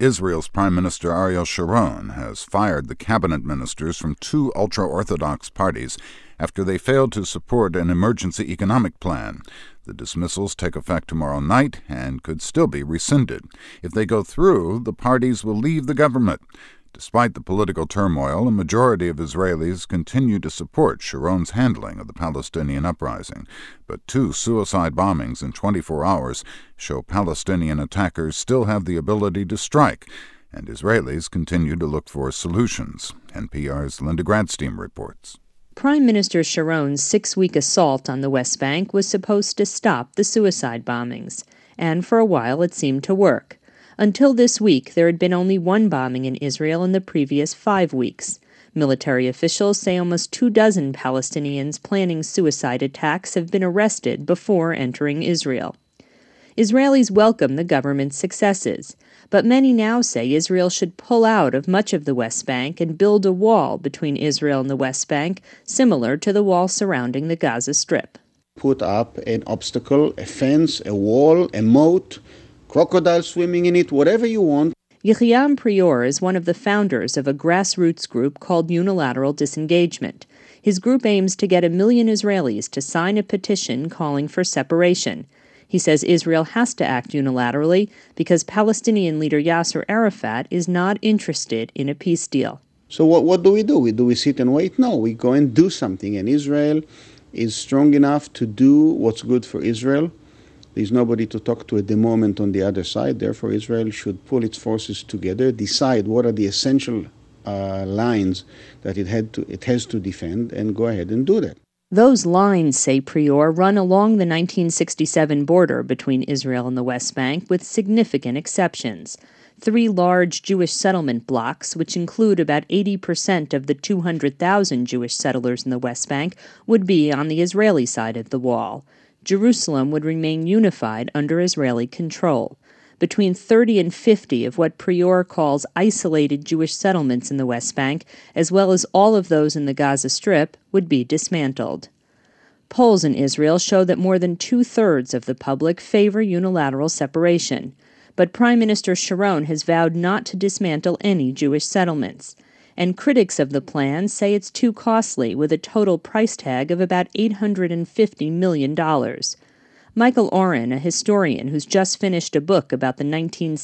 Israel's Prime Minister Ariel Sharon has fired the cabinet ministers from two ultra-Orthodox parties after they failed to support an emergency economic plan. The dismissals take effect tomorrow night and could still be rescinded. If they go through, the parties will leave the government. Despite the political turmoil, a majority of Israelis continue to support Sharon's handling of the Palestinian uprising. But two suicide bombings in 24 hours show Palestinian attackers still have the ability to strike, and Israelis continue to look for solutions. NPR's Linda Gradstein reports. Prime Minister Sharon's 6-week assault on the West Bank was supposed to stop the suicide bombings, and for a while it seemed to work. Until this week, there had been only one bombing in Israel in the previous 5 weeks. Military officials say almost 24 Palestinians planning suicide attacks have been arrested before entering Israel. Israelis welcome the government's successes, but many now say Israel should pull out of much of the West Bank and build a wall between Israel and the West Bank, similar to the wall surrounding the Gaza Strip. Put up an obstacle, a fence, a wall, a moat, crocodiles swimming in it, whatever you want. Yehiam Prior is one of the founders of a grassroots group called Unilateral Disengagement. His group aims to get 1 million Israelis to sign a petition calling for separation. He says Israel has to act unilaterally because Palestinian leader Yasser Arafat is not interested in a peace deal. So what do? Do we sit and wait? No, we go and do something. And Israel is strong enough to do what's good for Israel. There's nobody to talk to at the moment on the other side. Therefore, Israel should pull its forces together, decide what are the essential lines that it has to defend, and go ahead and do that. Those lines, say Prior, run along the 1967 border between Israel and the West Bank, with significant exceptions. 3 large Jewish settlement blocks, which include about 80% of the 200,000 Jewish settlers in the West Bank, would be on the Israeli side of the wall. Jerusalem would remain unified under Israeli control. Between 30 and 50 of what Prior calls isolated Jewish settlements in the West Bank, as well as all of those in the Gaza Strip, would be dismantled. Polls in Israel show that more than 2/3 of the public favor unilateral separation. But Prime Minister Sharon has vowed not to dismantle any Jewish settlements. And critics of the plan say it's too costly, with a total price tag of about $850 million. Michael Oren, a historian who's just finished a book about the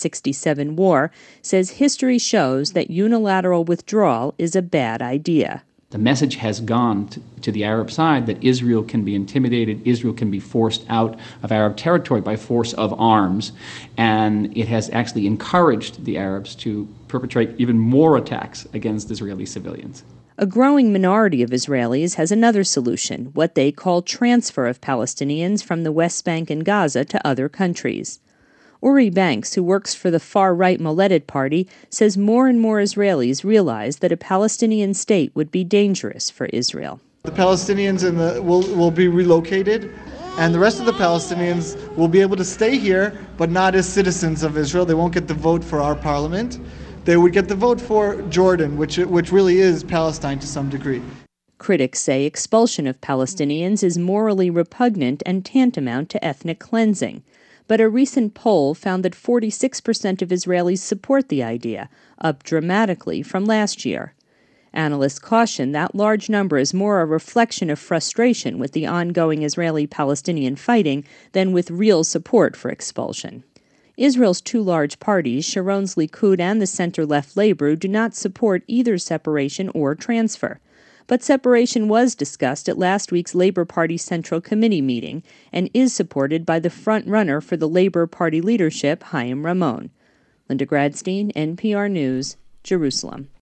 1967 war, says history shows that unilateral withdrawal is a bad idea. The message has gone to the Arab side that Israel can be intimidated, Israel can be forced out of Arab territory by force of arms, and it has actually encouraged the Arabs to perpetrate even more attacks against Israeli civilians. A growing minority of Israelis has another solution, what they call transfer of Palestinians from the West Bank and Gaza to other countries. Uri Banks, who works for the far-right Moledet Party, says more and more Israelis realize that a Palestinian state would be dangerous for Israel. The Palestinians will be relocated, and the rest of the Palestinians will be able to stay here, but not as citizens of Israel. They won't get the vote for our parliament. They would get the vote for Jordan, which really is Palestine to some degree. Critics say expulsion of Palestinians is morally repugnant and tantamount to ethnic cleansing. But a recent poll found that 46% of Israelis support the idea, up dramatically from last year. Analysts caution that large number is more a reflection of frustration with the ongoing Israeli-Palestinian fighting than with real support for expulsion. Israel's 2 large parties, Sharon's Likud and the center-left Labor, do not support either separation or transfer. But separation was discussed at last week's Labor Party Central Committee meeting and is supported by the front-runner for the Labor Party leadership, Chaim Ramon. Linda Gradstein, NPR News, Jerusalem.